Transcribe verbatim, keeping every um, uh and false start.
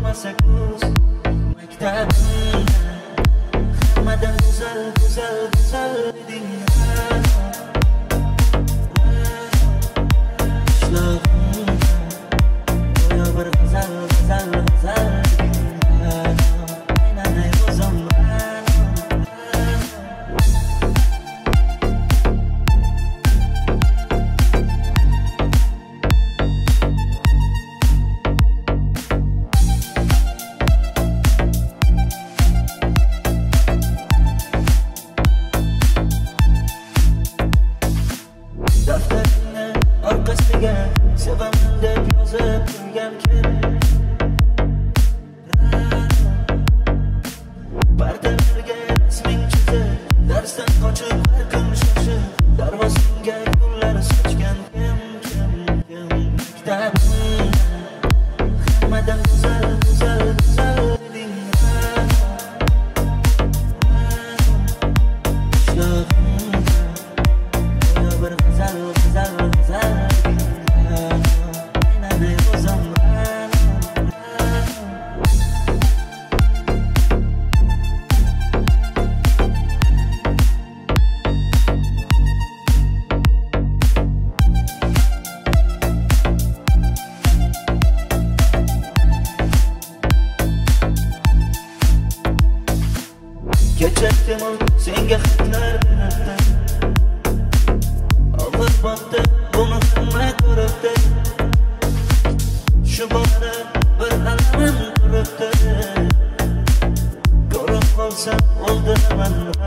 bo'lmasa ko'z maktabimda hammadan go'zal go'zal go'zal eding qishlog'imda go'yo bir g'azal g'azal g'azal aylanay o'zim daftaringni orqasiga sevaman deb yozib qo'ygan kim partalarga rasming chizib darsdan qochib har kun shoshib darvozangga gullar sochgan kim kim kim maktabimda hammadan go'zal go'zal go'zal eding qishlog'imda go'yo bir g'azal g'azal g'azal aylanay o'zim kechakdimi senga xatlar beribdi og'ir botdi buni hamma ko'ribdi shu borada bir alamim turibdi ko'rib qolsam o'ldiraman